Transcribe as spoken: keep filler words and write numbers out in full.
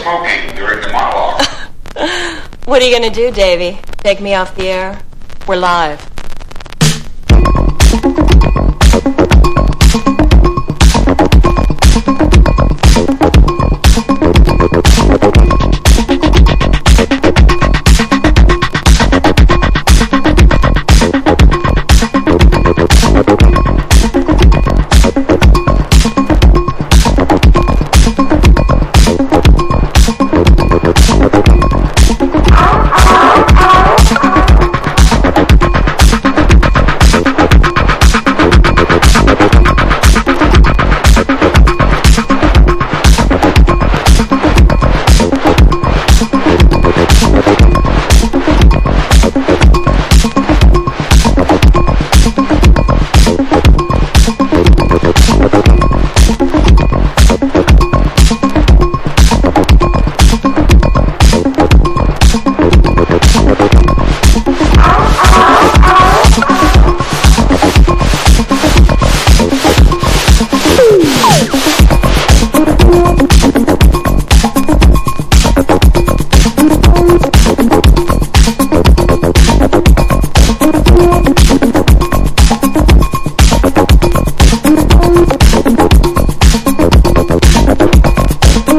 smoking during the monologue. What are you going to do, Davy? Take me off the air? We're live.